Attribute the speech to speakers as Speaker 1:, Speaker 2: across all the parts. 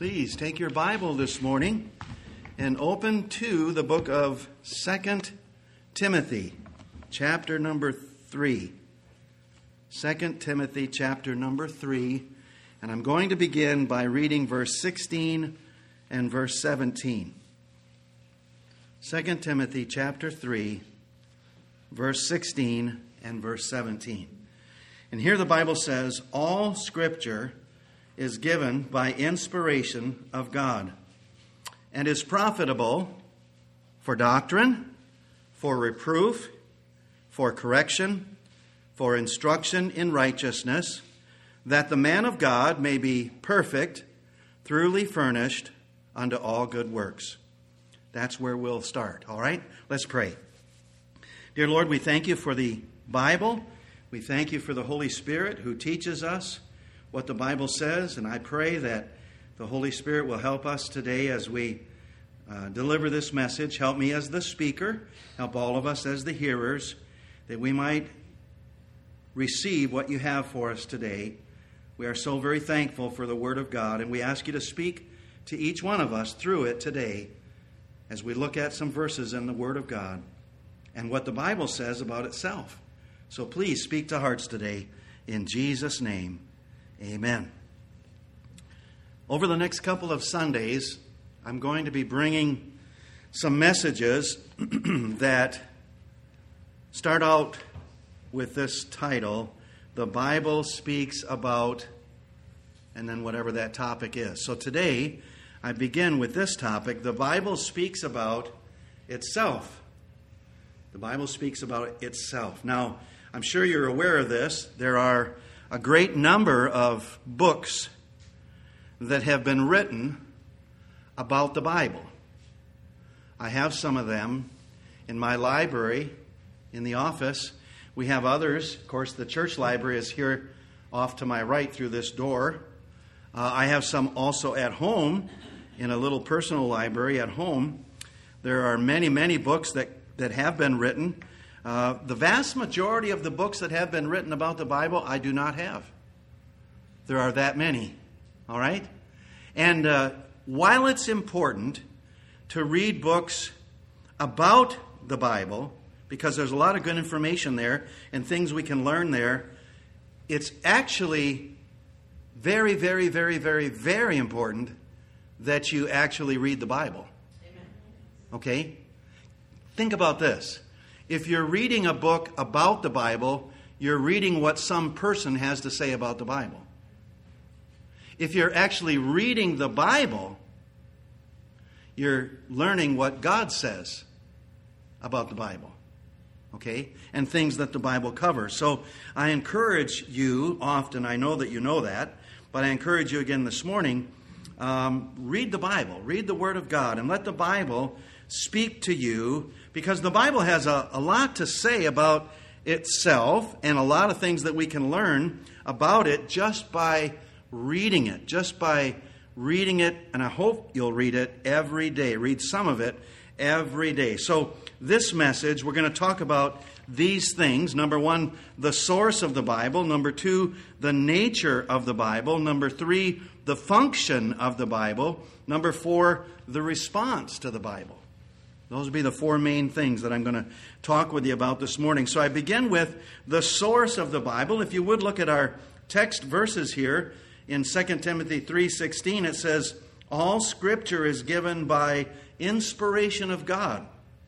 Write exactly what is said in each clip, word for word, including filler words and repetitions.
Speaker 1: Please take your Bible this morning and open to the book of Second Timothy, chapter number three. Second Timothy, chapter number three. And I'm going to begin by reading verse sixteen and verse seventeen. Second Timothy, chapter three, verse sixteen and verse seventeen. And here the Bible says, all Scripture is given by inspiration of God, and is profitable for doctrine, for reproof, for correction, for instruction in righteousness, that the man of God may be perfect, thoroughly furnished unto all good works. That's where we'll start, all right? Let's pray. Dear Lord, we thank you for the Bible. We thank you for the Holy Spirit who teaches us what the Bible says, and I pray that the Holy Spirit will help us today as we uh, deliver this message. Help me as the speaker, help all of us as the hearers, that we might receive what you have for us today. We are so very thankful for the Word of God, and we ask you to speak to each one of us through it today as we look at some verses in the Word of God and what the Bible says about itself. So please speak to hearts today in Jesus' name. Amen. Over the next couple of Sundays, I'm going to be bringing some messages that start out with this title, The Bible Speaks About, and then whatever that topic is. So today, I begin with this topic, The Bible Speaks About Itself. The Bible speaks about itself. Now, I'm sure you're aware of this. There are a great number of books that have been written about the Bible. I have some of them in my library, in the office. We have others. Of course, the church library is here off to my right through this door. Uh, I have some also at home, in a little personal library at home. There are many, many books that, that have been written. Uh, the vast majority of the books that have been written about the Bible, I do not have. There are that many, all right? And uh, while it's important to read books about the Bible, because there's a lot of good information there and things we can learn there, it's actually very, very, very, very, very important that you actually read the Bible. Amen. Okay? Think about this. If you're reading a book about the Bible, you're reading what some person has to say about the Bible. If you're actually reading the Bible, you're learning what God says about the Bible. Okay? And things that the Bible covers. So I encourage you, often, I know that you know that, but I encourage you again this morning, um, read the Bible, read the Word of God, and let the Bible speak to you, because the Bible has a, a lot to say about itself and a lot of things that we can learn about it just by reading it, just by reading it, and I hope you'll read it every day. Read some of it every day. So this message, we're going to talk about these things. Number one, the source of the Bible. Number two, the nature of the Bible. Number three, the function of the Bible. Number four, the response to the Bible. Those would be the four main things that I'm going to talk with you about this morning. So I begin with the source of the Bible. If you would look at our text verses here in Second Timothy three sixteen, it says, all Scripture is given by inspiration of God.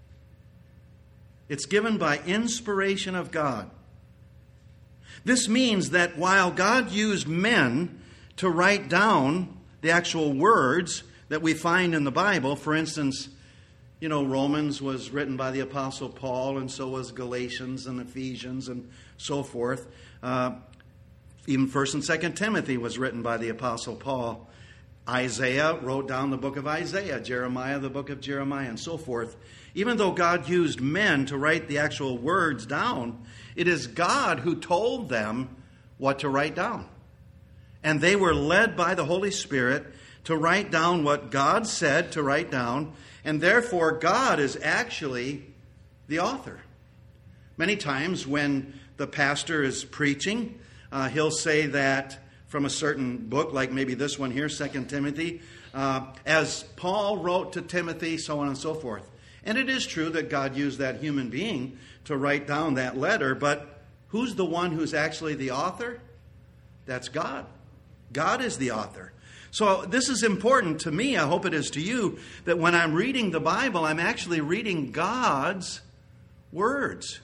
Speaker 1: It's given by inspiration of God. This means that while God used men to write down the actual words that we find in the Bible, for instance, you know, Romans was written by the Apostle Paul, and so was Galatians and Ephesians and so forth. Uh, even First and Second Timothy was written by the Apostle Paul. Isaiah wrote down the book of Isaiah, Jeremiah, the book of Jeremiah, and so forth. Even though God used men to write the actual words down, it is God who told them what to write down. And they were led by the Holy Spirit to write down what God said to write down, and therefore God is actually the author. Many times when the pastor is preaching, uh, he'll say that, from a certain book, like maybe this one here, Second Timothy, uh, as Paul wrote to Timothy, so on and so forth. And it is true that God used that human being to write down that letter, but who's the one who's actually the author? That's God. God is the author. So this is important to me, I hope it is to you, that when I'm reading the Bible, I'm actually reading God's words.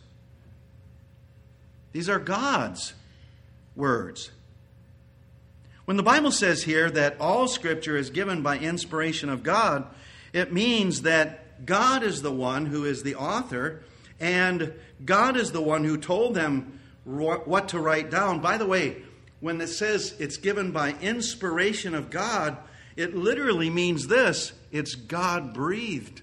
Speaker 1: These are God's words. When the Bible says here that all Scripture is given by inspiration of God, it means that God is the one who is the author, and God is the one who told them what to write down. By the way, when it says it's given by inspiration of God, it literally means this: it's God-breathed.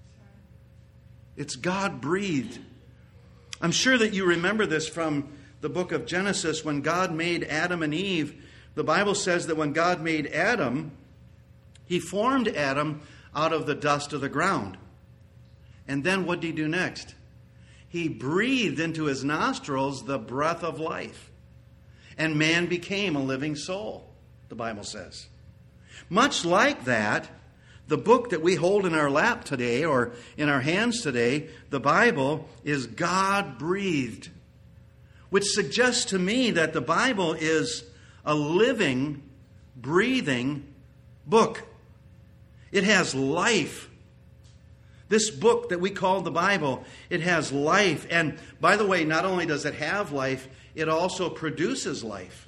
Speaker 1: It's God-breathed. I'm sure that you remember this from the book of Genesis. When God made Adam and Eve, the Bible says that when God made Adam, He formed Adam out of the dust of the ground. And then what did He do next? He breathed into his nostrils the breath of life. And man became a living soul, the Bible says. Much like that, the book that we hold in our lap today, or in our hands today, the Bible, is God-breathed, which suggests to me that the Bible is a living, breathing book. It has life. This book that we call the Bible, it has life. And by the way, not only does it have life, it also produces life.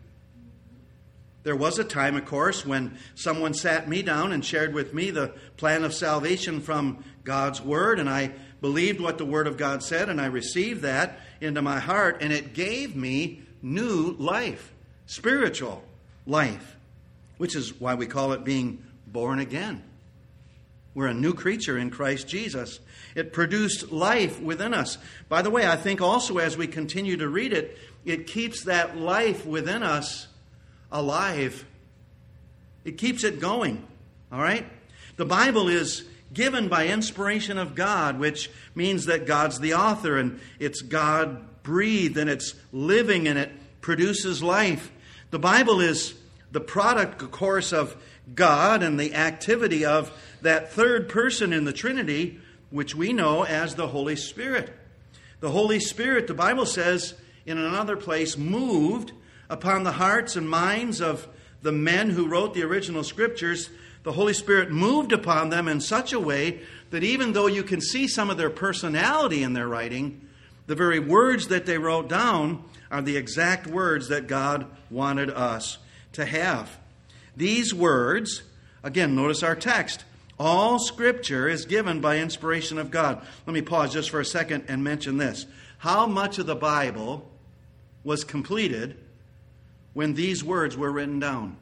Speaker 1: There was a time, of course, when someone sat me down and shared with me the plan of salvation from God's Word, and I believed what the Word of God said, and I received that into my heart, and it gave me new life, spiritual life, which is why we call it being born again. We're a new creature in Christ Jesus. It produced life within us. By the way, I think also as we continue to read it, it keeps that life within us alive. It keeps it going. All right? The Bible is given by inspiration of God, which means that God's the author, and it's God-breathed, and it's living, and it produces life. The Bible is the product, of course, of God and the activity of that third person in the Trinity, which we know as the Holy Spirit. The Holy Spirit, the Bible says in another place, moved upon the hearts and minds of the men who wrote the original Scriptures. The Holy Spirit moved upon them in such a way that even though you can see some of their personality in their writing, the very words that they wrote down are the exact words that God wanted us to have. These words, again, notice our text. All Scripture is given by inspiration of God. Let me pause just for a second and mention this. How much of the Bible was completed when these words were written down?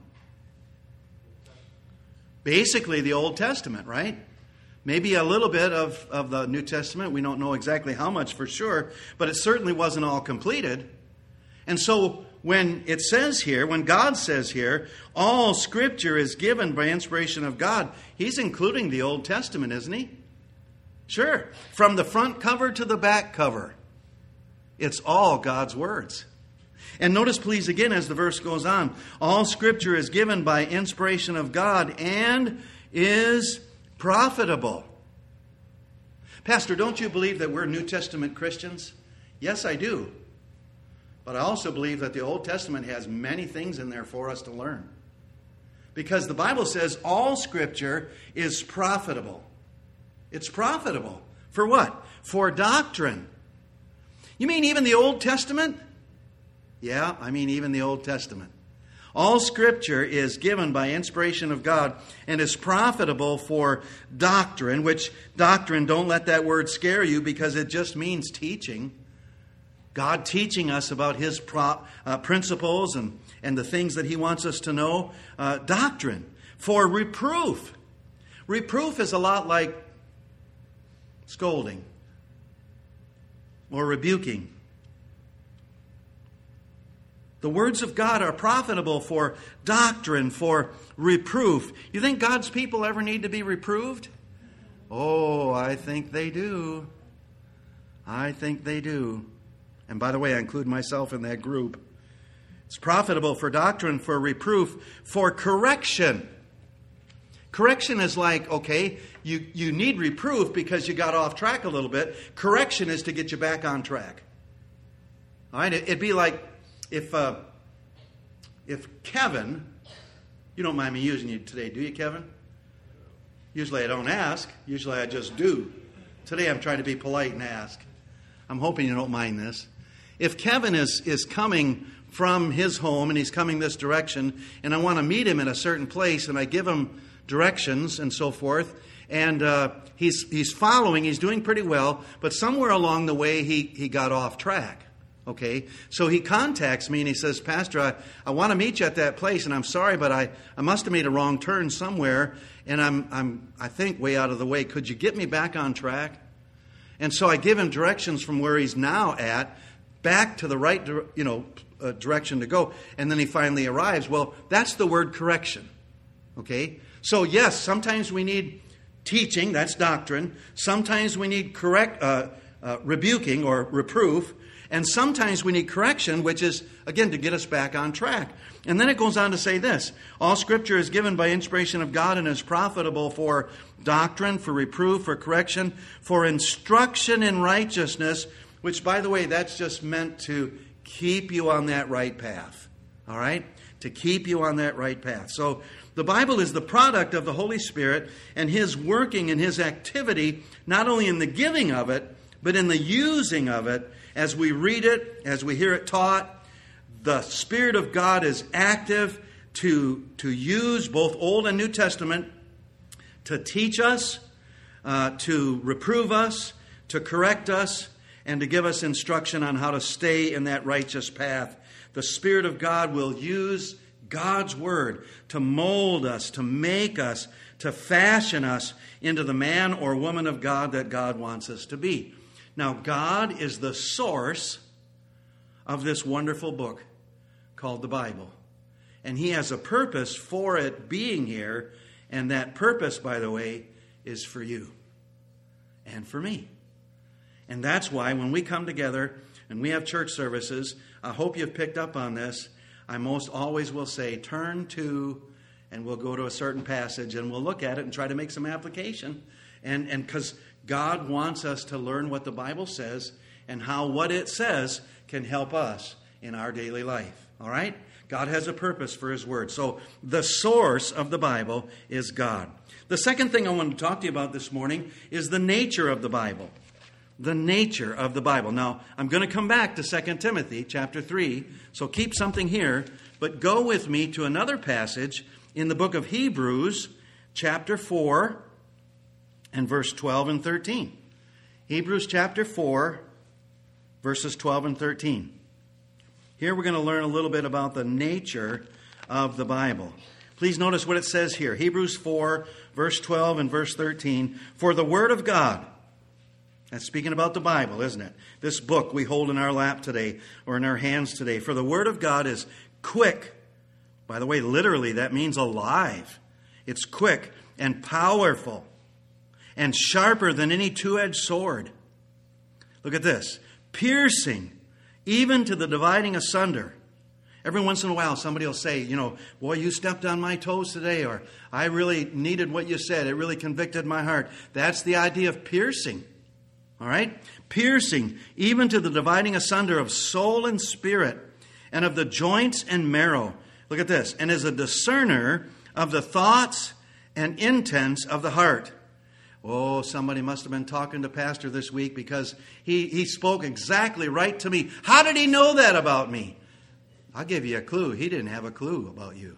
Speaker 1: Basically the Old Testament, right? Maybe a little bit of, of the New Testament. We don't know exactly how much for sure, but it certainly wasn't all completed. And so when it says here, when God says here, all Scripture is given by inspiration of God, He's including the Old Testament, isn't He? Sure. From the front cover to the back cover, it's all God's words. And notice, please, again, as the verse goes on, all Scripture is given by inspiration of God and is profitable. Pastor, don't you believe that we're New Testament Christians? Yes, I do. But I also believe that the Old Testament has many things in there for us to learn. Because the Bible says all Scripture is profitable. It's profitable. For what? For doctrine. You mean even the Old Testament? Yeah, I mean even the Old Testament. All Scripture is given by inspiration of God and is profitable for doctrine, which doctrine, don't let that word scare you because it just means teaching. God teaching us about His pro, uh, principles and, and the things that He wants us to know. Uh, doctrine. For reproof. Reproof is a lot like scolding or rebuking. The words of God are profitable for doctrine, for reproof. You think God's people ever need to be reproved? Oh, I think they do. I think they do. And by the way, I include myself in that group. It's profitable for doctrine, for reproof, for correction. Correction is like, okay, you, you need reproof because you got off track a little bit. Correction is to get you back on track. All right? It'd be like if uh, if Kevin, you don't mind me using you today, do you, Kevin? Usually I don't ask. Usually I just do. Today I'm trying to be polite and ask. I'm hoping you don't mind this. If Kevin is, is coming from his home and he's coming this direction, and I want to meet him at a certain place, and I give him directions and so forth, and uh, he's he's following, he's doing pretty well, but somewhere along the way he, he got off track. Okay, so he contacts me and he says, Pastor, I, I want to meet you at that place, and I'm sorry, but I, I must have made a wrong turn somewhere, and I'm I'm I think way out of the way. Could you get me back on track? And so I give him directions from where he's now at back to the right, you know, uh, direction to go, and then he finally arrives. Well, that's the word correction. Okay, so yes, sometimes we need teaching. That's doctrine. Sometimes we need correct uh, uh, rebuking or reproof. And sometimes we need correction, which is, again, to get us back on track. And then it goes on to say this: all Scripture is given by inspiration of God and is profitable for doctrine, for reproof, for correction, for instruction in righteousness, which, by the way, that's just meant to keep you on that right path. All right? To keep you on that right path. So the Bible is the product of the Holy Spirit and His working and His activity, not only in the giving of it, but in the using of it. As we read it, as we hear it taught, the Spirit of God is active to, to use both Old and New Testament to teach us, uh, to reprove us, to correct us, and to give us instruction on how to stay in that righteous path. The Spirit of God will use God's Word to mold us, to make us, to fashion us into the man or woman of God that God wants us to be. Now, God is the source of this wonderful book called the Bible. And He has a purpose for it being here. And that purpose, by the way, is for you and for me. And that's why when we come together and we have church services, I hope you've picked up on this. I most always will say, turn to, and we'll go to a certain passage and we'll look at it and try to make some application. And and because God wants us to learn what the Bible says and how what it says can help us in our daily life. All right? God has a purpose for His Word. So the source of the Bible is God. The second thing I want to talk to you about this morning is the nature of the Bible. The nature of the Bible. Now, I'm going to come back to Second Timothy chapter three, so keep something here, but go with me to another passage in the book of Hebrews chapter four, and verse twelve and thirteen. Hebrews chapter four, verses twelve and thirteen. Here we're going to learn a little bit about the nature of the Bible. Please notice what it says here. Hebrews four, verse twelve and verse thirteen. For the Word of God, that's speaking about the Bible, isn't it? This book we hold in our lap today or in our hands today. For the Word of God is quick. By the way, literally that means alive. It's quick and powerful and sharper than any two-edged sword. Look at this. Piercing, even to the dividing asunder. Every once in a while, somebody will say, you know, boy, you stepped on my toes today, or I really needed what you said. It really convicted my heart. That's the idea of piercing. All right? Piercing, even to the dividing asunder of soul and spirit, and of the joints and marrow. Look at this. And is a discerner of the thoughts and intents of the heart. Oh, somebody must have been talking to Pastor this week because he, he spoke exactly right to me. How did he know that about me? I'll give you a clue. He didn't have a clue about you.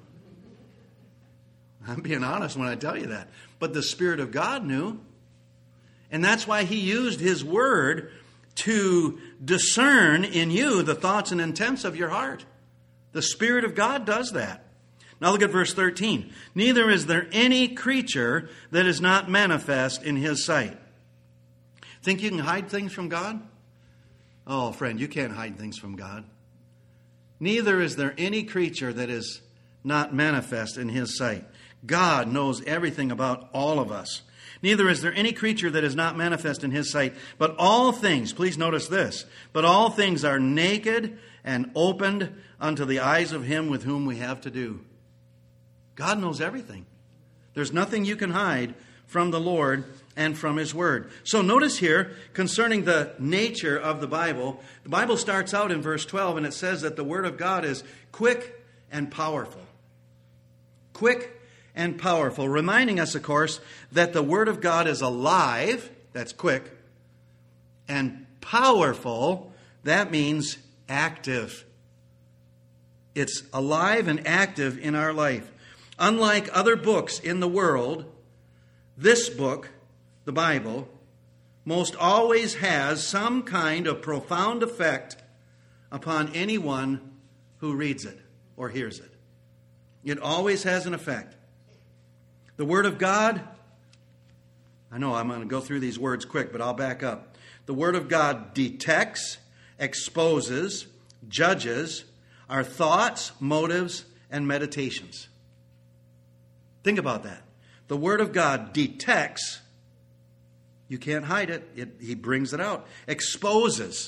Speaker 1: I'm being honest when I tell you that. But the Spirit of God knew. And that's why He used His Word to discern in you the thoughts and intents of your heart. The Spirit of God does that. Now look at verse thirteen. Neither is there any creature that is not manifest in His sight. Think you can hide things from God? Oh, friend, you can't hide things from God. Neither is there any creature that is not manifest in His sight. God knows everything about all of us. Neither is there any creature that is not manifest in His sight, but all things, please notice this, but all things are naked and opened unto the eyes of him with whom we have to do. God knows everything. There's nothing you can hide from the Lord and from his word. So notice here, concerning the nature of the Bible, the Bible starts out in verse twelve, and it says that the word of God is quick and powerful. Quick and powerful, reminding us, of course, that the word of God is alive, that's quick, and powerful, that means active. It's alive and active in our life. Unlike other books in the world, this book, the Bible, most always has some kind of profound effect upon anyone who reads it or hears it. It always has an effect. The Word of God, I know I'm going to go through these words quick, but I'll back up. The Word of God detects, exposes, judges our thoughts, motives, and meditations. Think about that. The Word of God detects, you can't hide it, it he brings it out, exposes,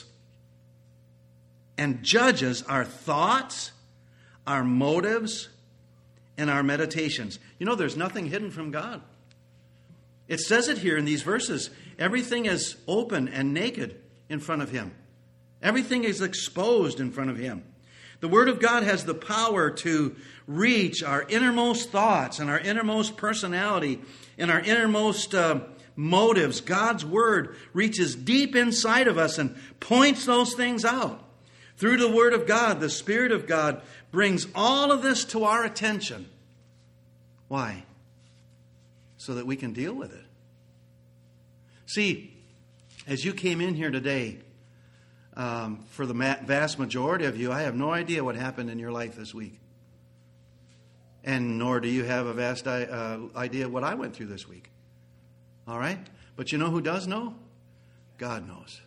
Speaker 1: and judges our thoughts, our motives, and our meditations. You know, there's nothing hidden from God. It says it here in these verses. Everything is open and naked in front of him. Everything is exposed in front of him. The Word of God has the power to reach our innermost thoughts and our innermost personality and our innermost uh, motives. God's Word reaches deep inside of us and points those things out. Through the Word of God, the Spirit of God brings all of this to our attention. Why? So that we can deal with it. See, as you came in here today, um, for the vast majority of you, I have no idea what happened in your life this week. And nor do you have a vast uh, idea of what I went through this week. All right? But you know who does know? God knows.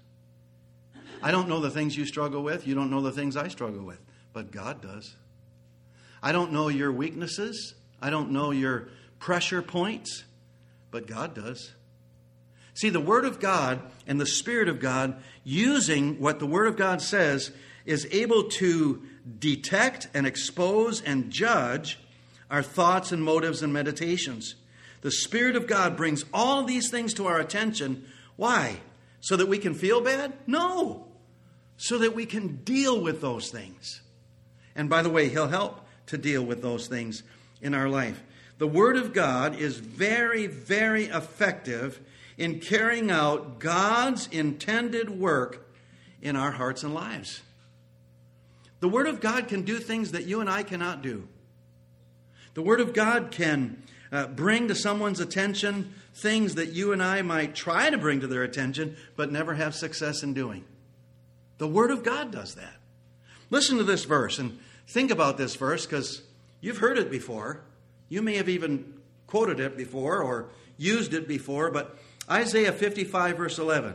Speaker 1: I don't know the things you struggle with. You don't know the things I struggle with. But God does. I don't know your weaknesses. I don't know your pressure points. But God does. See, the Word of God and the Spirit of God, using what the Word of God says, is able to detect and expose and judge our thoughts and motives and meditations. The Spirit of God brings all these things to our attention. Why? So that we can feel bad? No. So that we can deal with those things. And by the way, He'll help to deal with those things in our life. The Word of God is very, very effective in carrying out God's intended work in our hearts and lives. The Word of God can do things that you and I cannot do. The Word of God can uh, bring to someone's attention things that you and I might try to bring to their attention, but never have success in doing. The Word of God does that. Listen to this verse and think about this verse, because you've heard it before. You may have even quoted it before or used it before, but Isaiah fifty-five, verse eleven.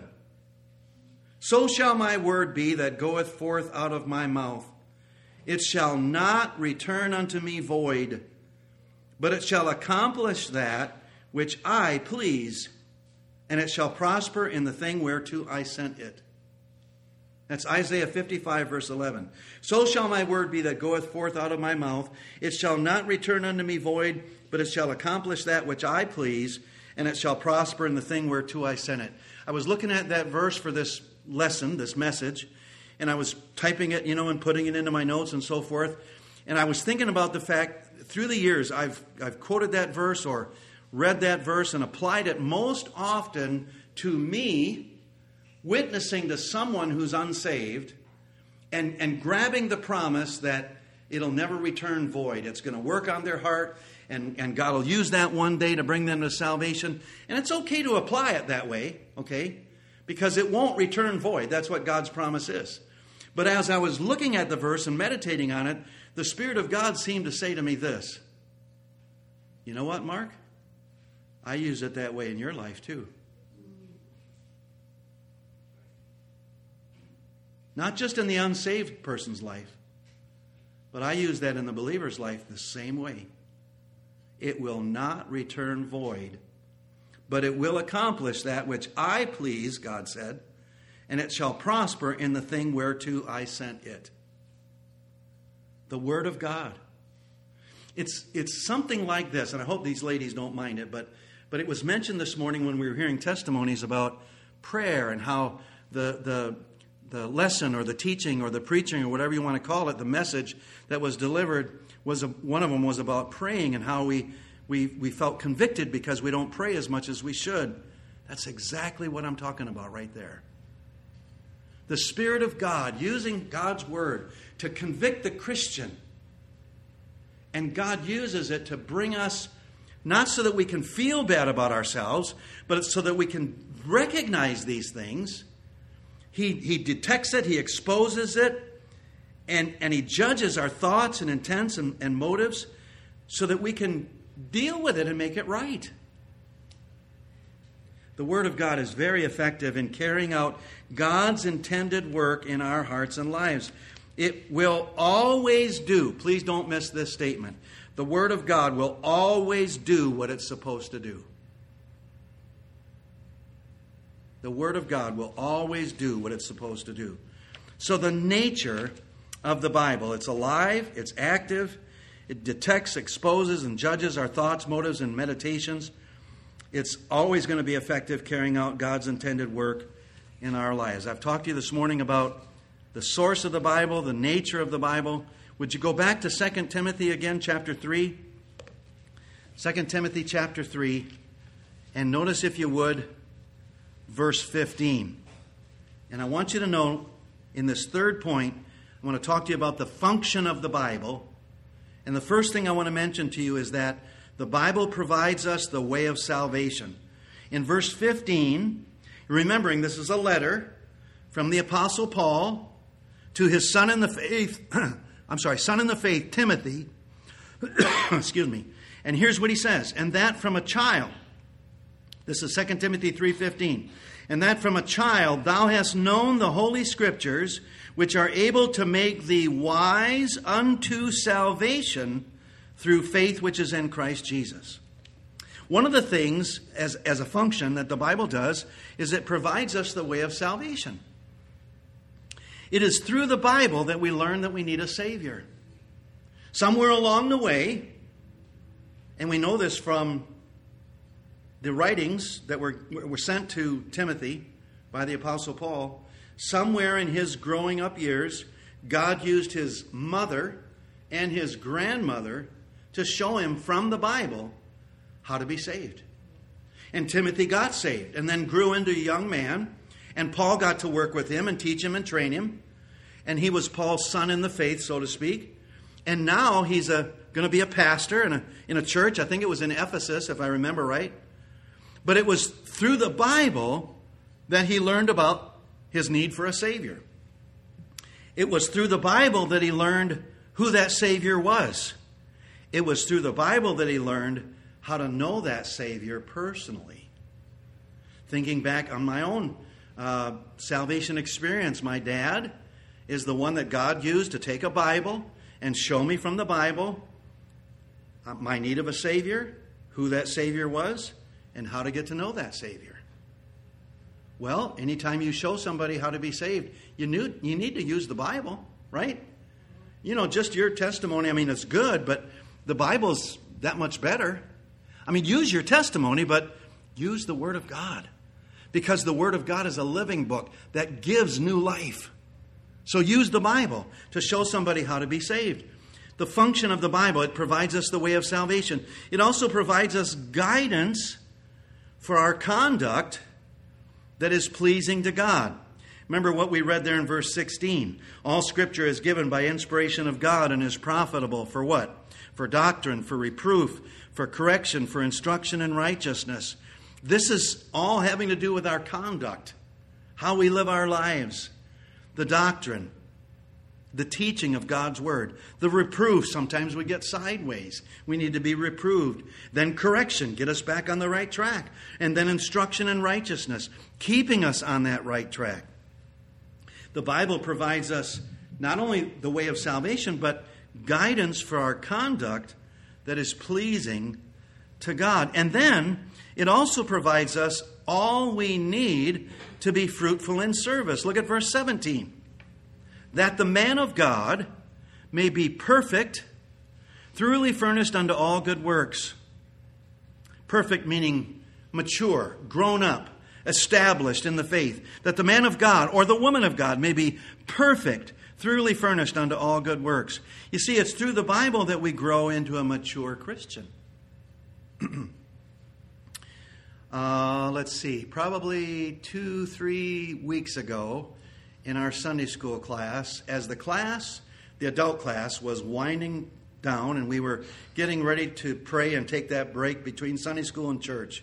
Speaker 1: So shall my word be that goeth forth out of my mouth. It shall not return unto me void, but it shall accomplish that which I please, and it shall prosper in the thing whereto I sent it. That's Isaiah fifty-five, verse eleven. So shall my word be that goeth forth out of my mouth. It shall not return unto me void, but it shall accomplish that which I please, and it shall prosper in the thing whereto I sent it. I was looking at that verse for this lesson, this message, and I was typing it, you know, and putting it into my notes and so forth. And I was thinking about the fact, through the years, I've I've quoted that verse or read that verse and applied it most often to me, witnessing to someone who's unsaved and, and grabbing the promise that it'll never return void. It's going to work on their heart, and, and God will use that one day to bring them to salvation. And it's okay to apply it that way, okay? Because it won't return void. That's what God's promise is. But as I was looking at the verse and meditating on it, the Spirit of God seemed to say to me this. You know what, Mark? I use it that way in your life too. Not just in the unsaved person's life, but I use that in the believer's life the same way. It will not return void, but it will accomplish that which I please, God said, and it shall prosper in the thing whereto I sent it. The Word of God. It's it's something like this, and I hope these ladies don't mind it, but but it was mentioned this morning when we were hearing testimonies about prayer and how the the the lesson or the teaching or the preaching or whatever you want to call it, the message that was delivered was a, one of them was about praying and how we we we felt convicted because we don't pray as much as we should. That's exactly what I'm talking about right there. The Spirit of God using God's Word to convict the Christian. And God uses it to bring us, not so that we can feel bad about ourselves, but so that we can recognize these things. He, he detects it, He exposes it, and, and He judges our thoughts and intents and, and motives so that we can deal with it and make it right. The Word of God is very effective in carrying out God's intended work in our hearts and lives. It will always do, please don't miss this statement, the Word of God will always do what it's supposed to do. The Word of God will always do what it's supposed to do. So the nature of the Bible, it's alive, it's active, it detects, exposes, and judges our thoughts, motives, and meditations. It's always going to be effective carrying out God's intended work in our lives. I've talked to you this morning about the source of the Bible, the nature of the Bible. Would you go back to Second Timothy again, chapter three? Second Timothy chapter three. And notice, if you would, verse fifteen. And I want you to know, in this third point, I want to talk to you about the function of the Bible. And the first thing I want to mention to you is that the Bible provides us the way of salvation. In verse fifteen, remembering this is a letter from the Apostle Paul to his son in the faith, I'm sorry, son in the faith, Timothy. Excuse me. And here's what he says, and that from a child, this is Second Timothy three fifteen, and that from a child thou hast known the Holy Scriptures, which are able to make thee wise unto salvation through faith which is in Christ Jesus. One of the things, as, as a function that the Bible does, is it provides us the way of salvation. It is through the Bible that we learn that we need a Savior. Somewhere along the way, and we know this from the writings that were, were sent to Timothy by the Apostle Paul, somewhere in his growing up years, God used his mother and his grandmother to show him from the Bible how to be saved. And Timothy got saved and then grew into a young man. And Paul got to work with him and teach him and train him. And he was Paul's son in the faith, so to speak. And now he's a, going to be a pastor in a, in a church. I think it was in Ephesus, if I remember right. But it was through the Bible that he learned about his need for a Savior. It was through the Bible that he learned who that Savior was. It was through the Bible that he learned how to know that Savior personally. Thinking back on my own uh, salvation experience, my dad is the one that God used to take a Bible and show me from the Bible uh, my need of a Savior, who that Savior was, and how to get to know that Savior. Well, anytime you show somebody how to be saved, you, knew, you need to use the Bible, right? You know, just your testimony, I mean, it's good, but the Bible's that much better. I mean, use your testimony, but use the Word of God. Because the Word of God is a living book that gives new life. So use the Bible to show somebody how to be saved. The function of the Bible, it provides us the way of salvation. It also provides us guidance for our conduct that is pleasing to God. Remember what we read there in verse sixteen. All Scripture is given by inspiration of God and is profitable for what? For doctrine, for reproof, for correction, for instruction in righteousness. This is all having to do with our conduct, how we live our lives, the doctrine, the teaching of God's Word, the reproof. Sometimes we get sideways. We need to be reproved. Then correction, get us back on the right track. And then instruction in righteousness, keeping us on that right track. The Bible provides us not only the way of salvation, but guidance for our conduct that is pleasing to God. And then it also provides us all we need to be fruitful in service. Look at verse seventeen. That the man of God may be perfect, thoroughly furnished unto all good works. Perfect meaning mature, grown up, established in the faith, that the man of God or the woman of God may be perfect, thoroughly furnished unto all good works. You see, it's through the Bible that we grow into a mature Christian. uh, let's see, probably two, three weeks ago in our Sunday school class, as the class, the adult class, was winding down and we were getting ready to pray and take that break between Sunday school and church,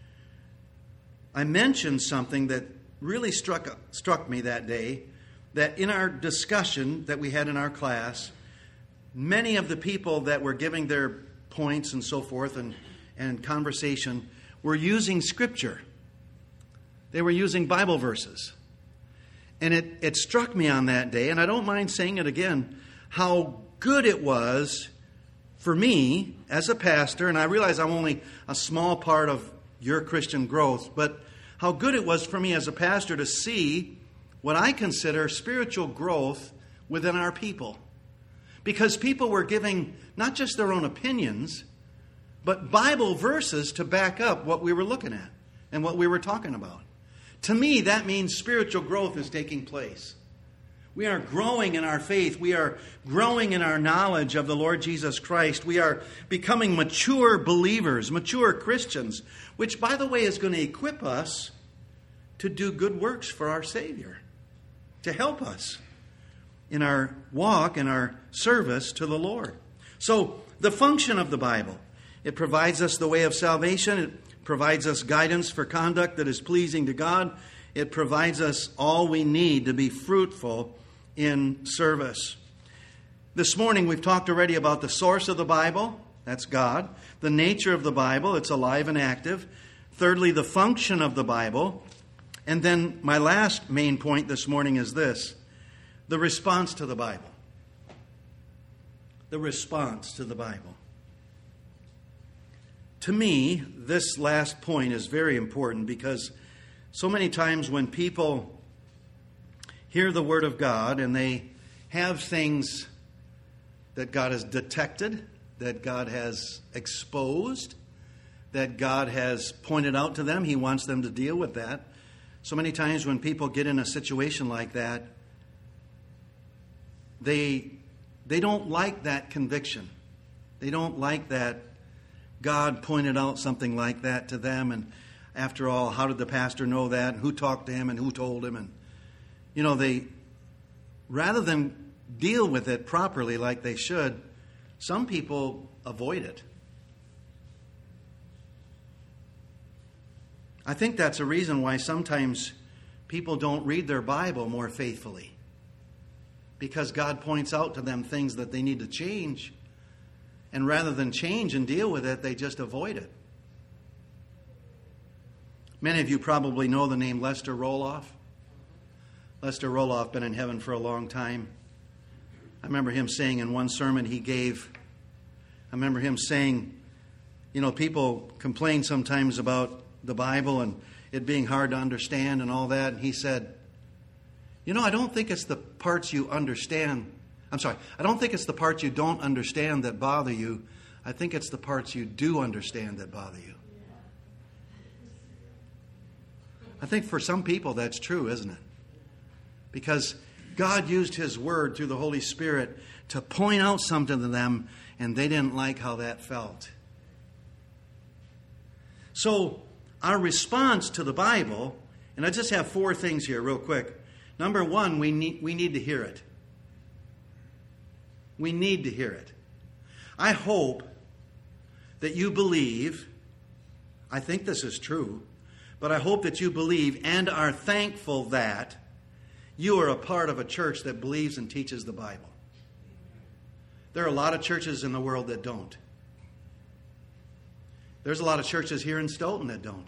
Speaker 1: I mentioned something that really struck struck me that day, that in our discussion that we had in our class, many of the people that were giving their points and so forth and, and conversation were using Scripture. They were using Bible verses. And it, it struck me on that day, and I don't mind saying it again, how good it was for me as a pastor, and I realize I'm only a small part of your Christian growth, but how good it was for me as a pastor to see what I consider spiritual growth within our people. Because people were giving not just their own opinions, but Bible verses to back up what we were looking at and what we were talking about. To me, that means spiritual growth is taking place. We are growing in our faith. We are growing in our knowledge of the Lord Jesus Christ. We are becoming mature believers, mature Christians, which, by the way, is going to equip us to do good works for our Savior, to help us in our walk, in our service to the Lord. So, the function of the Bible, it provides us the way of salvation. It provides us guidance for conduct that is pleasing to God. It provides us all we need to be fruitful in service. This morning we've talked already about the source of the Bible, that's God. The nature of the Bible, it's alive and active. Thirdly, the function of the Bible. And then my last main point this morning is this: the response to the Bible. The response to the Bible. To me, this last point is very important because so many times when people hear the Word of God and they have things that God has detected, that God has exposed, that God has pointed out to them, He wants them to deal with that. So many times when people get in a situation like that, they, they don't like that conviction. They don't like that God pointed out something like that to them. And after all, how did the pastor know that? Who talked to him and who told him? And You know, they, rather than deal with it properly like they should, some people avoid it. I think that's a reason why sometimes people don't read their Bible more faithfully. Because God points out to them things that they need to change. And rather than change and deal with it, they just avoid it. Many of you probably know the name Lester Roloff. Lester Roloff been in heaven for a long time. I remember him saying in one sermon he gave, I remember him saying, you know, people complain sometimes about the Bible and it being hard to understand and all that. And he said, you know, I don't think it's the parts you understand. I'm sorry, I don't think it's the parts you don't understand that bother you. I think it's the parts you do understand that bother you. I think for some people that's true, isn't it? Because God used His Word through the Holy Spirit to point out something to them, and they didn't like how that felt. So, our response to the Bible, and I just have four things here real quick. Number one, we need, we need to hear it. We need to hear it. I hope that you believe, I think this is true, but I hope that you believe and are thankful that you are a part of a church that believes and teaches the Bible. There are a lot of churches in the world that don't. There's a lot of churches here in Stoughton that don't.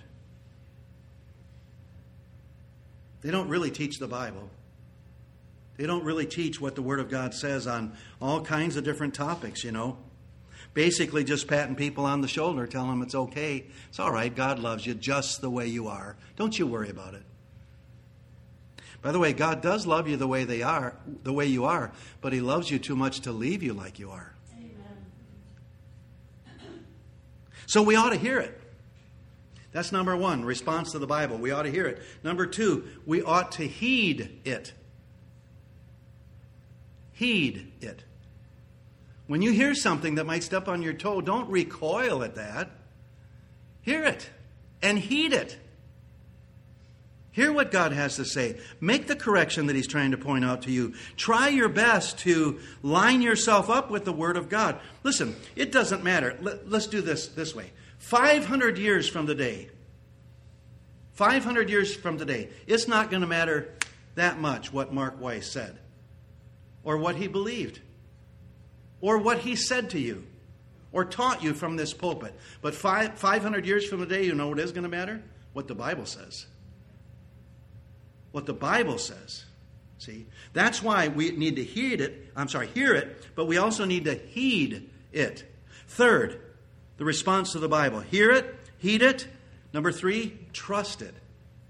Speaker 1: They don't really teach the Bible. They don't really teach what the Word of God says on all kinds of different topics, you know. Basically just patting people on the shoulder, telling them it's okay. It's all right. God loves you just the way you are. Don't you worry about it. By the way, God does love you the way they are, the way you are, but He loves you too much to leave you like you are. Amen. So we ought to hear it. That's number one, response to the Bible. We ought to hear it. Number two, we ought to heed it. Heed it. When you hear something that might step on your toe, don't recoil at that. Hear it and heed it. Hear what God has to say. Make the correction that He's trying to point out to you. Try your best to line yourself up with the Word of God. Listen, it doesn't matter. Let's do this this way. five hundred years from today, five hundred years from today, it's not going to matter that much what Mark Weiss said, or what he believed, or what he said to you, or taught you from this pulpit. But five, 500 years from today, you know what is going to matter? What the Bible says. What the Bible says. See? That's why we need to heed it. I'm sorry, hear it, but we also need to heed it. Third, the response to the Bible. Hear it, heed it. Number three, trust it.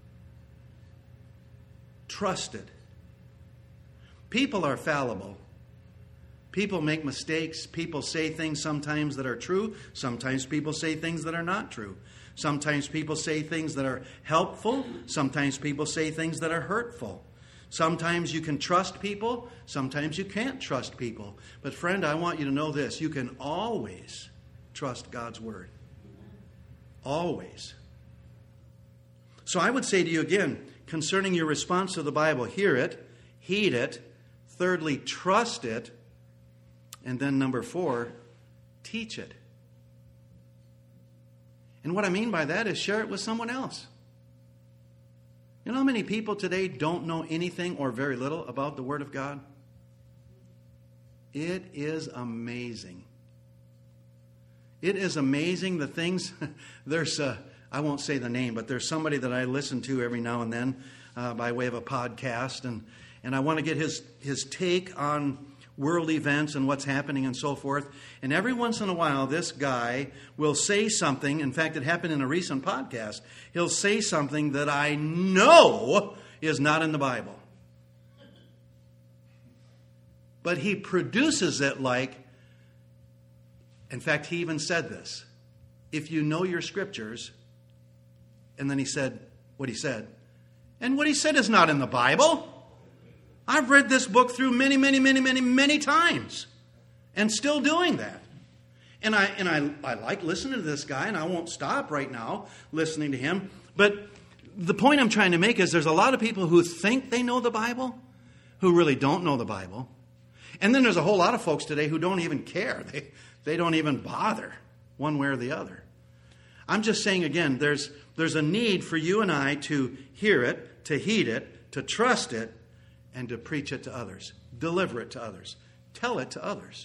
Speaker 1: Trust it. People are fallible. People make mistakes. People say things sometimes that are true. Sometimes people say things that are not true. Sometimes people say things that are helpful. Sometimes people say things that are hurtful. Sometimes you can trust people. Sometimes you can't trust people. But friend, I want you to know this. You can always trust God's Word. Always. So I would say to you again, concerning your response to the Bible, hear it, heed it. Thirdly, trust it. And then number four, teach it. And what I mean by that is share it with someone else. You know how many people today don't know anything or very little about the Word of God? It is amazing. It is amazing the things. There's, a, I won't say the name, but there's somebody that I listen to every now and then uh, by way of a podcast. And, and I want to get his, his take on world events and what's happening and so forth. And every once in a while, this guy will say something. In fact, it happened in a recent podcast. He'll say something that I know is not in the Bible. But he produces it like, in fact, he even said this. If you know your scriptures, and then he said what he said. And what he said is not in the Bible. I've read this book through many, many, many, many, many times, and still doing that. And I and I, I like listening to this guy, and I won't stop right now listening to him. But the point I'm trying to make is there's a lot of people who think they know the Bible, who really don't know the Bible. And then there's a whole lot of folks today who don't even care. They they don't even bother one way or the other. I'm just saying again, there's there's a need for you and I to hear it, to heed it, to trust it, and to preach it to others, deliver it to others, tell it to others.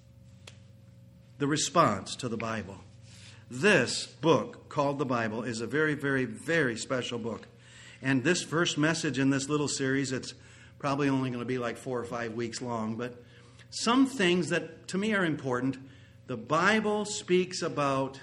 Speaker 1: The response to the Bible. This book called the Bible is a very, very, very special book. And this first message in this little series, it's probably only going to be like four or five weeks long, but some things that to me are important. The Bible speaks about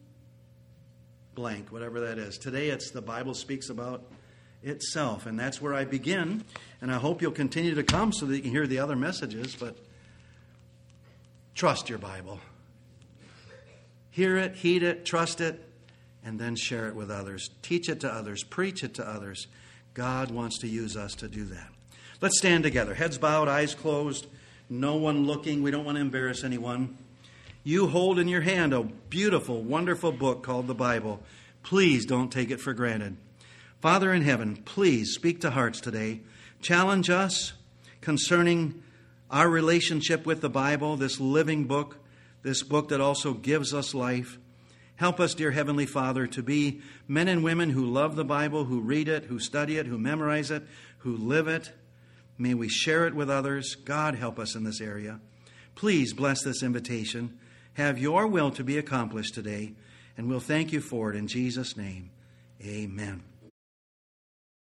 Speaker 1: blank, whatever that is. Today it's the Bible speaks about itself, and that's where I begin, and I hope you'll continue to come so that you can hear the other messages. But trust your Bible. Hear it, heed it, trust it, and then share it with others. Teach it to others, preach it to others. God wants to use us to do that. Let's stand together, heads bowed, eyes closed, no one looking. We don't want to embarrass anyone. You hold in your hand a beautiful, wonderful book called the Bible. Please don't take it for granted. Father in heaven, please speak to hearts today. Challenge us concerning our relationship with the Bible, this living book, this book that also gives us life. Help us, dear Heavenly Father, to be men and women who love the Bible, who read it, who study it, who memorize it, who live it. May we share it with others. God, help us in this area. Please bless this invitation. Have your will to be accomplished today, and we'll thank you for it in Jesus' name. Amen.